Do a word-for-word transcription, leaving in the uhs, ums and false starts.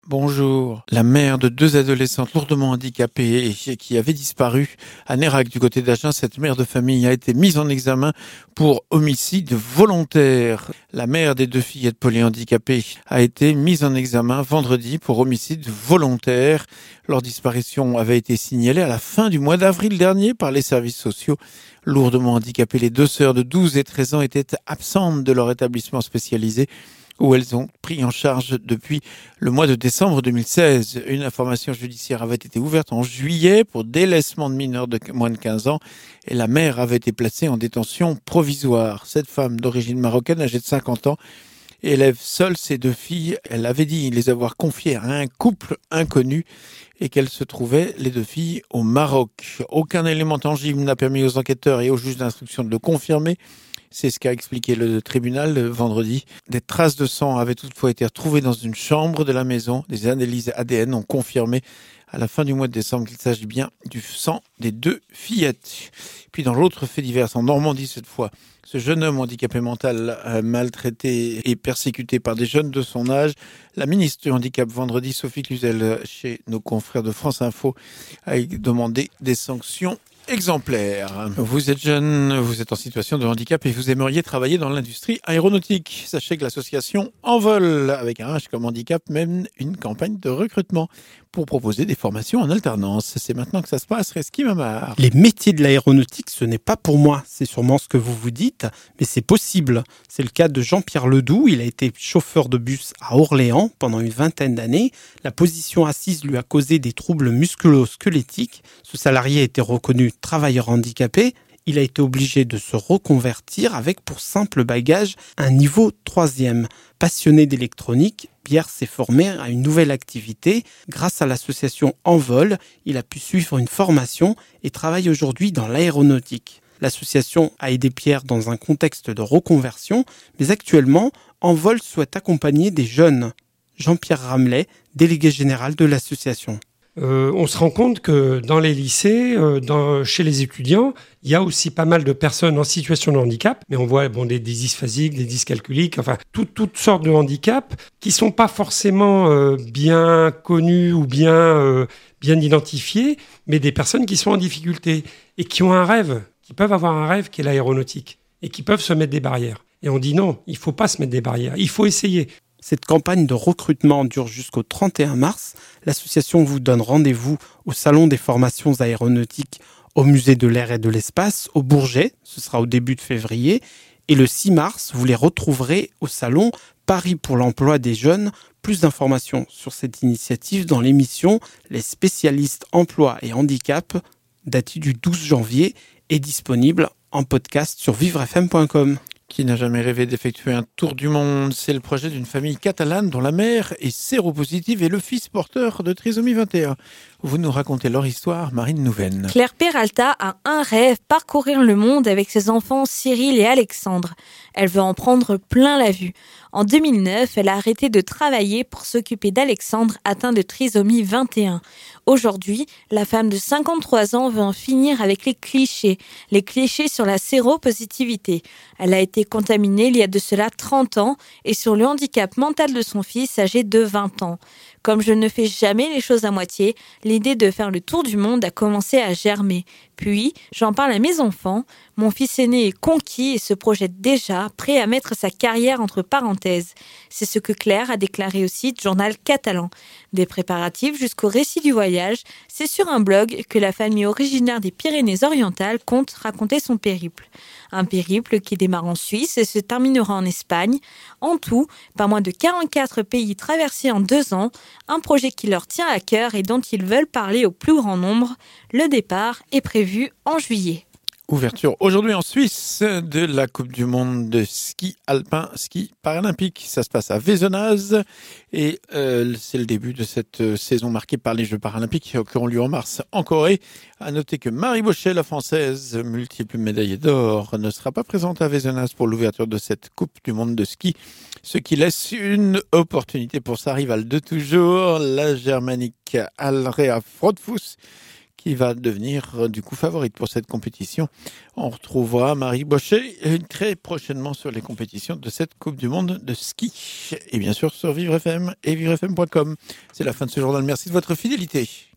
Bonjour. La mère de deux adolescentes lourdement handicapées et qui avait disparu à Nérac du côté d'Agen, cette mère de famille a été mise en examen pour homicide volontaire. La mère des deux fillettes polyhandicapées a été mise en examen vendredi pour homicide volontaire. Leur disparition avait été signalée à la fin du mois d'avril dernier par les services sociaux. Lourdement handicapées, les deux sœurs de douze et treize ans étaient absentes de leur établissement spécialisé où elles ont pris en charge depuis le mois de décembre deux mille seize. Une information judiciaire avait été ouverte en juillet pour délaissement de mineurs de moins de quinze ans et la mère avait été placée en détention provisoire. Cette femme d'origine marocaine, âgée de cinquante ans, élève seule ses deux filles. Elle avait dit les avoir confiées à un couple inconnu et qu'elles se trouvaient, les deux filles, au Maroc. Aucun élément tangible n'a permis aux enquêteurs et aux juges d'instruction de le confirmer. C'est ce qu'a expliqué le tribunal le vendredi. Des traces de sang avaient toutefois été retrouvées dans une chambre de la maison. Des analyses A D N ont confirmé à la fin du mois de décembre qu'il s'agit bien du sang des deux fillettes. Puis dans l'autre fait divers, en Normandie cette fois, ce jeune homme handicapé mental maltraité et persécuté par des jeunes de son âge. La ministre du Handicap vendredi, Sophie Cluzel, chez nos confrères de France Info, a demandé des sanctions exemplaire. Vous êtes jeune, vous êtes en situation de handicap et vous aimeriez travailler dans l'industrie aéronautique. Sachez que l'association Envol, avec un H comme handicap, mène une campagne de recrutement pour proposer des formations en alternance. C'est maintenant que ça se passe, Reski Mamar. Les métiers de l'aéronautique, ce n'est pas pour moi. C'est sûrement ce que vous vous dites, mais c'est possible. C'est le cas de Jean-Pierre Ledoux. Il a été chauffeur de bus à Orléans pendant une vingtaine d'années. La position assise lui a causé des troubles musculo-squelettiques. Ce salarié a été reconnu travailleur handicapé. Il a été obligé de se reconvertir avec pour simple bagage un niveau troisième. Passionné d'électronique, Pierre s'est formé à une nouvelle activité. Grâce à l'association Envol, il a pu suivre une formation et travaille aujourd'hui dans l'aéronautique. L'association a aidé Pierre dans un contexte de reconversion, mais actuellement, Envol souhaite accompagner des jeunes. Jean-Pierre Ramelet, délégué général de l'association. Euh, on se rend compte que dans les lycées, euh, dans, chez les étudiants, il y a aussi pas mal de personnes en situation de handicap, mais on voit bon, des, des dysphasiques, des dyscalculiques, enfin tout, toutes sortes de handicaps qui sont pas forcément euh, bien connus ou bien, euh, bien identifiés, mais des personnes qui sont en difficulté et qui ont un rêve, qui peuvent avoir un rêve qui est l'aéronautique et qui peuvent se mettre des barrières. Et on dit non, il faut pas se mettre des barrières, il faut essayer. Cette campagne de recrutement dure jusqu'au trente et un mars. L'association vous donne rendez-vous au Salon des formations aéronautiques au Musée de l'Air et de l'Espace, au Bourget. Ce sera au début de février. Et le six mars, vous les retrouverez au Salon Paris pour l'emploi des jeunes. Plus d'informations sur cette initiative dans l'émission Les spécialistes emploi et handicap, datée du douze janvier, est disponible en podcast sur vivre f m point com. Qui n'a jamais rêvé d'effectuer un tour du monde? C'est le projet d'une famille catalane dont la mère est séropositive et le fils porteur de trisomie vingt et un. Vous nous racontez leur histoire, Marine Nouven. Claire Peralta a un rêve, parcourir le monde avec ses enfants Cyril et Alexandre. Elle veut en prendre plein la vue. En deux mille neuf, elle a arrêté de travailler pour s'occuper d'Alexandre atteint de trisomie vingt et un. Aujourd'hui, la femme de cinquante-trois ans veut en finir avec les clichés, les clichés sur la séropositivité. Elle a été contaminée il y a de cela trente ans et sur le handicap mental de son fils âgé de vingt ans. Comme je ne fais jamais les choses à moitié, l'idée de faire le tour du monde a commencé à germer. Puis, j'en parle à mes enfants. Mon fils aîné est conquis et se projette déjà, prêt à mettre sa carrière entre parenthèses. C'est ce que Claire a déclaré au site Journal Catalan. Des préparatifs jusqu'au récit du voyage, c'est sur un blog que la famille originaire des Pyrénées-Orientales compte raconter son périple. Un périple qui démarre en Suisse et se terminera en Espagne. En tout, pas moins de quarante-quatre pays traversés en deux ans, un projet qui leur tient à cœur et dont ils veulent parler au plus grand nombre. Le départ est prévu en juillet. Ouverture aujourd'hui en Suisse de la Coupe du Monde de ski alpin, ski paralympique. Ça se passe à Vézenaz et euh, c'est le début de cette saison marquée par les Jeux paralympiques qui auront lieu en mars en Corée. À noter que Marie Bochet, la française, multiple médaillée d'or, ne sera pas présente à Vézenaz pour l'ouverture de cette Coupe du Monde de ski, ce qui laisse une opportunité pour sa rivale de toujours, la germanique Alrea Frodfuss, qui va devenir euh, du coup favorite pour cette compétition. On retrouvera Marie Bochet euh, très prochainement sur les compétitions de cette Coupe du Monde de ski. Et bien sûr sur Vivre F M et vivre f m point com. C'est la fin de ce journal. Merci de votre fidélité.